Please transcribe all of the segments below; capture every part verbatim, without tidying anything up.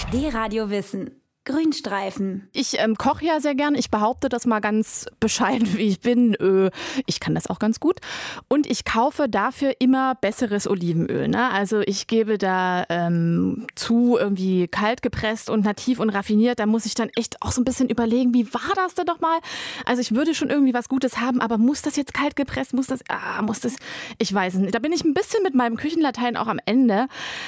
D-Radio Wissen. Grünstreifen. Ich ähm, koche ja sehr gern. Ich behaupte das mal ganz bescheiden, wie ich bin. Äh, ich kann das auch ganz gut. Und ich kaufe dafür immer besseres Olivenöl. Ne? Also ich gebe da ähm, zu, irgendwie kalt gepresst und nativ und raffiniert. Da muss ich dann echt auch so ein bisschen überlegen, wie war das denn doch mal? Also ich würde schon irgendwie was Gutes haben, aber muss das jetzt kalt gepresst? Muss das, ah, muss das, ich weiß nicht. Da bin ich ein bisschen mit meinem Küchenlatein auch am Ende.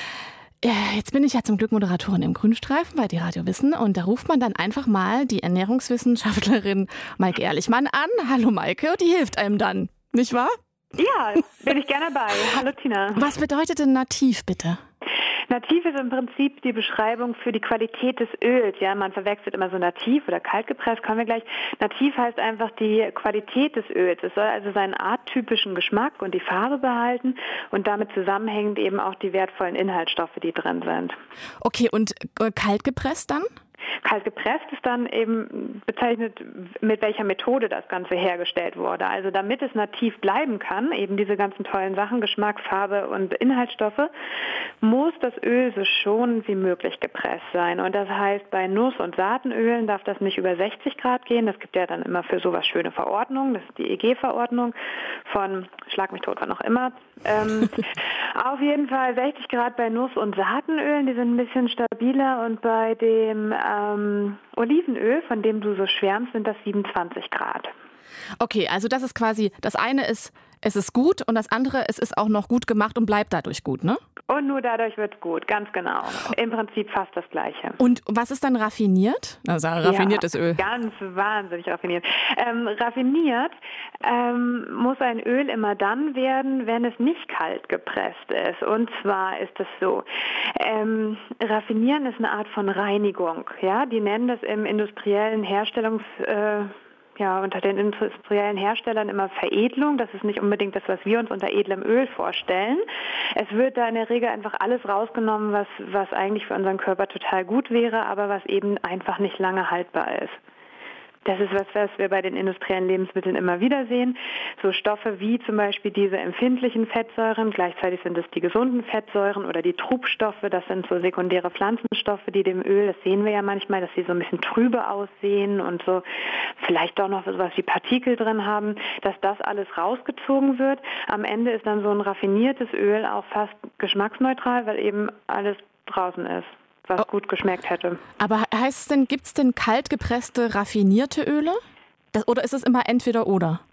Jetzt bin ich ja zum Glück Moderatorin im Grünstreifen bei D-Radio Wissen und da ruft man dann einfach mal die Ernährungswissenschaftlerin Maike Ehrlichmann an. Hallo Maike, und die hilft einem dann, nicht wahr? Ja, bin ich gerne bei. Hallo Tina. Was bedeutet denn nativ, bitte? Nativ ist im Prinzip die Beschreibung für die Qualität des Öls. Ja, man verwechselt immer so nativ oder kaltgepresst, kommen wir gleich. Nativ heißt einfach die Qualität des Öls. Es soll also seinen arttypischen Geschmack und die Farbe behalten und damit zusammenhängend eben auch die wertvollen Inhaltsstoffe, die drin sind. Okay, und kaltgepresst dann? Kalt gepresst ist dann eben bezeichnet, mit welcher Methode das Ganze hergestellt wurde. Also damit es nativ bleiben kann, eben diese ganzen tollen Sachen, Geschmack, Farbe und Inhaltsstoffe, muss das Öl so schonend wie möglich gepresst sein. Und das heißt, bei Nuss- und Saatenölen darf das nicht über sechzig Grad gehen. Das gibt ja dann immer für sowas schöne Verordnungen. Das ist die E G-Verordnung von, schlag mich tot, wann auch immer. Ähm, auf jeden Fall sechzig Grad bei Nuss- und Saatenölen, die sind ein bisschen stabiler. Und bei dem ähm, Olivenöl, von dem du so schwärmst, sind das siebenundzwanzig Grad. Okay, also das ist quasi, das eine ist, es ist gut und das andere, es ist auch noch gut gemacht und bleibt dadurch gut, ne? Und nur dadurch wird es gut, ganz genau. Im Prinzip fast das Gleiche. Und was ist dann raffiniert? Also raffiniertes ja, Öl. Ganz wahnsinnig raffiniert. Ähm, raffiniert ähm, muss ein Öl immer dann werden, wenn es nicht kalt gepresst ist. Und zwar ist es so, ähm, raffinieren ist eine Art von Reinigung. Ja, die nennen das im industriellen Herstellungs... Äh, Ja, unter den industriellen Herstellern immer Veredelung. Das ist nicht unbedingt das, was wir uns unter edlem Öl vorstellen. Es wird da in der Regel einfach alles rausgenommen, was, was eigentlich für unseren Körper total gut wäre, aber was eben einfach nicht lange haltbar ist. Das ist was, was wir bei den industriellen Lebensmitteln immer wieder sehen. So Stoffe wie zum Beispiel diese empfindlichen Fettsäuren, gleichzeitig sind es die gesunden Fettsäuren oder die Trubstoffe, das sind so sekundäre Pflanzenstoffe, die dem Öl, das sehen wir ja manchmal, dass sie so ein bisschen trübe aussehen und so vielleicht doch noch sowas wie Partikel drin haben, dass das alles rausgezogen wird. Am Ende ist dann so ein raffiniertes Öl auch fast geschmacksneutral, weil eben alles draußen ist, was gut geschmeckt hätte. Aber heißt es denn, gibt es denn kalt gepresste, raffinierte Öle? Das, oder ist es immer entweder oder?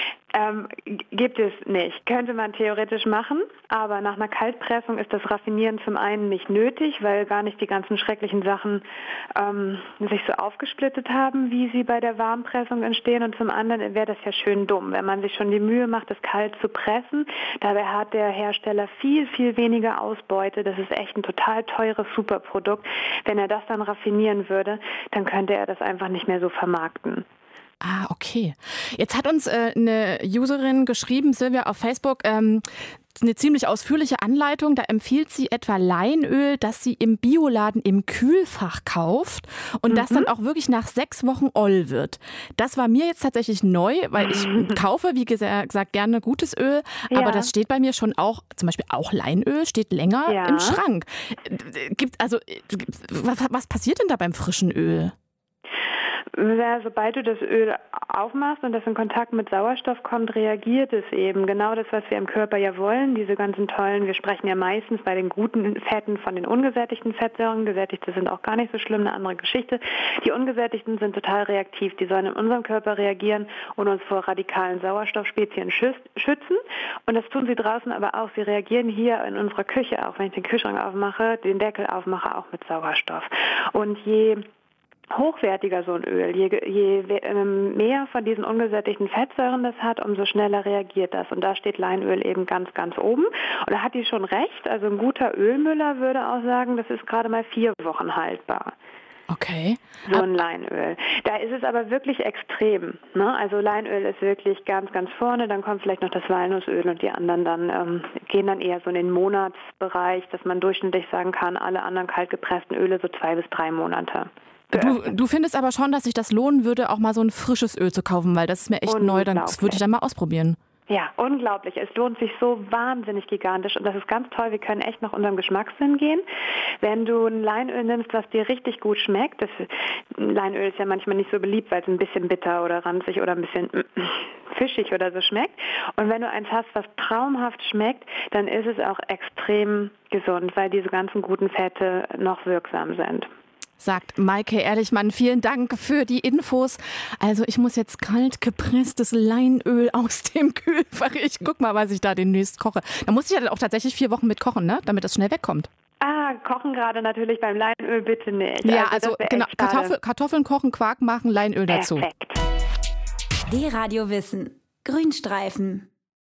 Ähm, gibt es nicht. Könnte man theoretisch machen, aber nach einer Kaltpressung ist das Raffinieren zum einen nicht nötig, weil gar nicht die ganzen schrecklichen Sachen ähm, sich so aufgesplittet haben, wie sie bei der Warmpressung entstehen. Und zum anderen wäre das ja schön dumm, wenn man sich schon die Mühe macht, das kalt zu pressen. Dabei hat der Hersteller viel, viel weniger Ausbeute. Das ist echt ein total teures Superprodukt. Wenn er das dann raffinieren würde, dann könnte er das einfach nicht mehr so vermarkten. Ah, okay. Jetzt hat uns äh, eine Userin geschrieben, Silvia, auf Facebook, ähm, eine ziemlich ausführliche Anleitung. Da empfiehlt sie etwa Leinöl, das sie im Bioladen im Kühlfach kauft und mhm. das dann auch wirklich nach sechs Wochen oll wird. Das war mir jetzt tatsächlich neu, weil ich kaufe, wie gesagt, gerne gutes Öl, ja. aber das steht bei mir schon auch, zum Beispiel auch Leinöl, steht länger ja. im Schrank. Gibt, also, was, was passiert denn da beim frischen Öl? Ja, sobald du das Öl aufmachst und das in Kontakt mit Sauerstoff kommt, reagiert es eben. Genau das, was wir im Körper ja wollen, diese ganzen tollen, wir sprechen ja meistens bei den guten Fetten von den ungesättigten Fettsäuren. Gesättigte sind auch gar nicht so schlimm, eine andere Geschichte. Die ungesättigten sind total reaktiv. Die sollen in unserem Körper reagieren und uns vor radikalen Sauerstoffspezien schützen. Und das tun sie draußen aber auch. Sie reagieren hier in unserer Küche auch, wenn ich den Kühlschrank aufmache, den Deckel aufmache, auch mit Sauerstoff. Und je hochwertiger so ein Öl, je, je ähm, mehr von diesen ungesättigten Fettsäuren das hat, umso schneller reagiert das. Und da steht Leinöl eben ganz, ganz oben. Und da hat die schon recht. Also ein guter Ölmüller würde auch sagen, das ist gerade mal vier Wochen haltbar. Okay. So ein Leinöl. Da ist es aber wirklich extrem. Ne? Also Leinöl ist wirklich ganz, ganz vorne. Dann kommt vielleicht noch das Walnussöl und die anderen dann ähm, gehen dann eher so in den Monatsbereich, dass man durchschnittlich sagen kann, alle anderen kaltgepressten Öle so zwei bis drei Monate. Du, du findest aber schon, dass sich das lohnen würde, auch mal so ein frisches Öl zu kaufen, weil das ist mir echt neu, dann, das würde ich dann mal ausprobieren. Ja, unglaublich. Es lohnt sich so wahnsinnig gigantisch und das ist ganz toll. Wir können echt nach unserem Geschmackssinn gehen. Wenn du ein Leinöl nimmst, was dir richtig gut schmeckt, das Leinöl ist ja manchmal nicht so beliebt, weil es ein bisschen bitter oder ranzig oder ein bisschen fischig oder so schmeckt. Und wenn du eins hast, was traumhaft schmeckt, dann ist es auch extrem gesund, weil diese ganzen guten Fette noch wirksam sind. Sagt Maike Ehrlichmann. Vielen Dank für die Infos. Also ich muss jetzt kalt gepresstes Leinöl aus dem Kühlfach. Ich guck mal, was ich da demnächst koche. Da muss ich ja dann auch tatsächlich vier Wochen mit kochen, ne? Damit das schnell wegkommt. Ah, kochen gerade natürlich beim Leinöl bitte nicht. Ja, also, also genau, Kartoffel, Kartoffeln kochen, Quark machen, Leinöl dazu. Perfekt. D-Radio Wissen. Grünstreifen.